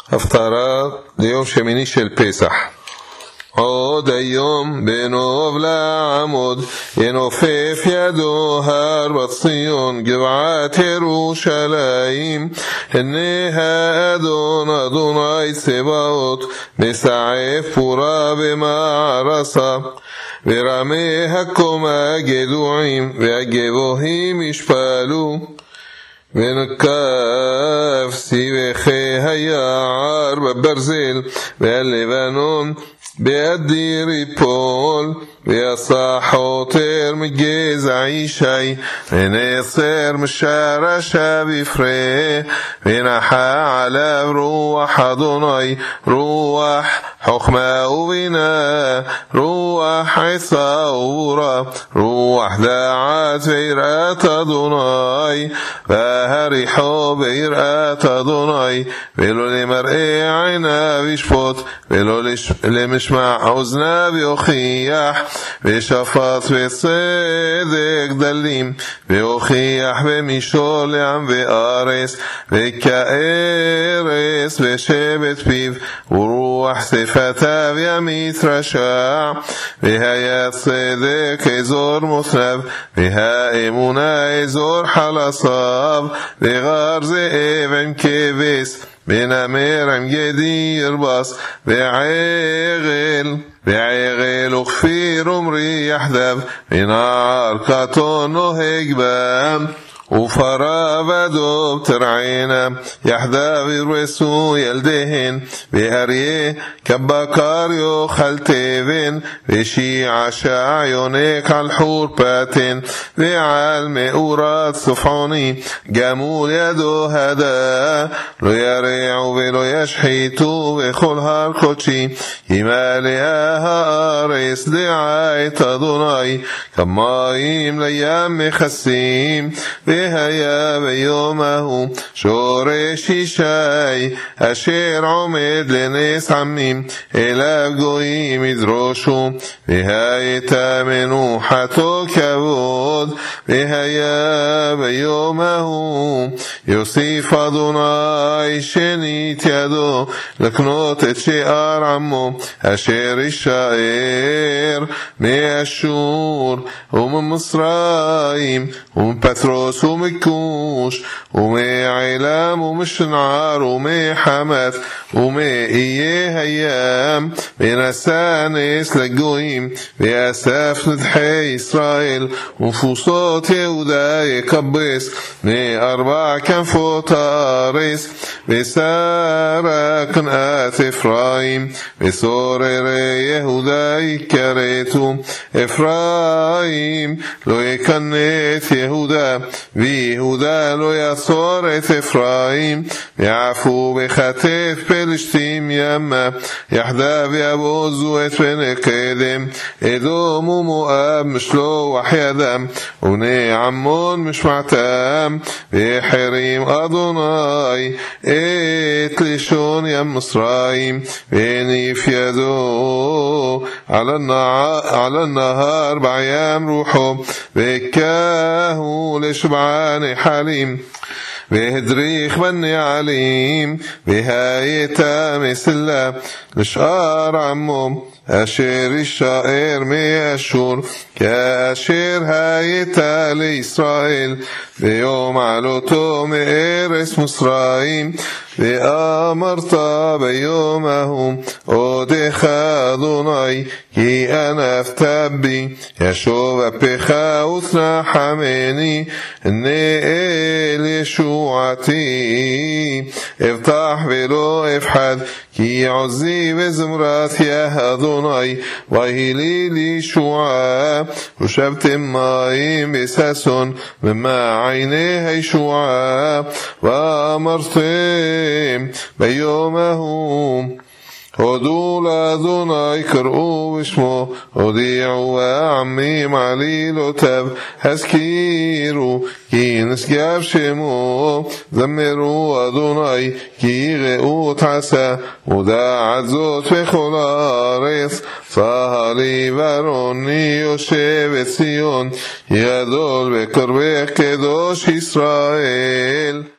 הפטרה ליום שמיני של פסח. עוד היום בנוב לעמוד ינופף ידו הר בציון גבעת ירושלים, הנה האדון אדוני צבאות מסעף פורה במערסה, ורמי הקומה גדועים והגבוהים ישפלו, ונקף סיבכי היער בברזל והלבנון באדיר יפול, ויעשה חותר מגזע ישי ונאסר משרשה בפרה, ונחה עליו רוח אדוני, רוח חוכמה ובינה, רוח עצה וברא, רוח דעת ויראת אדוני, והריחו ביראת אדוני, ולא למראה עיניו ישפוט, ולא למשמע אוזניו יוכיח, ושפט וצדק דלים, והוכיח במישור לעם וארץ, וכארץ בשבט פיו, ורוח שפתיו ימית רשע, והיה צדק אזור מותניו, והאמונה אזור חלסיו, וגר זאב עם כבש, ונמר עם גדי ירבס, ועגל וכפיר ומרי יחדיו, ונער קטון נוהג בם, ופרה ודוב תרענה, יחדיו ירוסו ילדיהן, ואריה כבקר יאכל תבן, ושיעשע יונק על חורפתן, ועל מאורת צפעוני גמול ידו הדה, לא ירעו ולא ישחיתו בכל הר קודשי, ימלאה הארץ דעה את אדוני, כמים לים מכסים, והיה ביום ההוא שורש ישי, אשר עומד לנס עמים, אליו גויים ידרושו, והייתה מנוחתו כבוד, והיה ביום ההוא יוסיף אדוני שנית ידו, לקנות את שאר עמו, אשר יישאר מאשור וממצרים ומפטרוס ומכוש ומעילם ומשנער ומחמת ומאיי הים, ונשא נס לגויים, ואסף נדחי ישראל, ונפוסות יהודה יקבס מארבע כנפות הארץ, ושרה קנאת אפרים, וסוררי יהודה יכרתו, אפרים לא יקנא את יהודה, ויהודה לא יצור את אפרים, ויעפו בכתף פלשתים ימה, יחדיו יבוזו את בני קדם, אדום ומואב משלוח ידם, ובני עמון משמעתם, ויחרים אדוני את לשון ים מצרים, והניף ידו על הנהר בים רוחו, והכהו לשבעה נחלים, והדריך בנעלים, והייתה מסלה לשאר עמו, אשר יישאר מאשור, כאשר הייתה לישראל ביום עלותו מארץ מצרים. ואמרת ביום ההוא, עודך אדוני, כי אנפת בי, ישוב אפיך ותנחמני, הנה אל ישועתי, אבטח ולא אפחד, כי עוזי וזמרת יה אדוני, ויהי לי לישועה, ושבתם מים בששון, ומעייני הישועה, ואמרתם ביום ההוא, הודו לאדוני, קראו בשמו, הודיעו העמים עלילותיו, הזכירו כי נשגב שמו, זמרו אדוני כי יראו את עשה, ודעת זאת בכל הארץ. צהלי ורוני יושב בציון, גדול בקרבך קדוש ישראל.